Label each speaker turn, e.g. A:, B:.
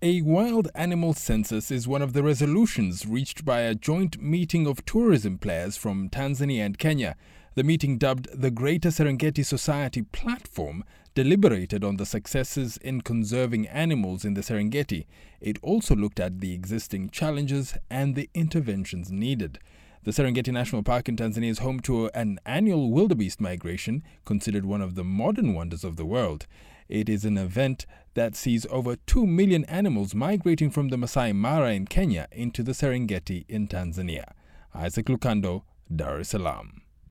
A: A wild animal census is one of the resolutions reached by a joint meeting of tourism players from Tanzania and Kenya. The meeting, dubbed the Greater Serengeti Society Platform, deliberated on the successes in conserving animals in the Serengeti. It also looked at the existing challenges and the interventions needed. The Serengeti National Park in Tanzania is home to an annual wildebeest migration, considered one of the modern wonders of the world. It is an event that sees over 2 million animals migrating from the Masai Mara in Kenya into the Serengeti in Tanzania. Isaac Lukando, Dar es Salaam.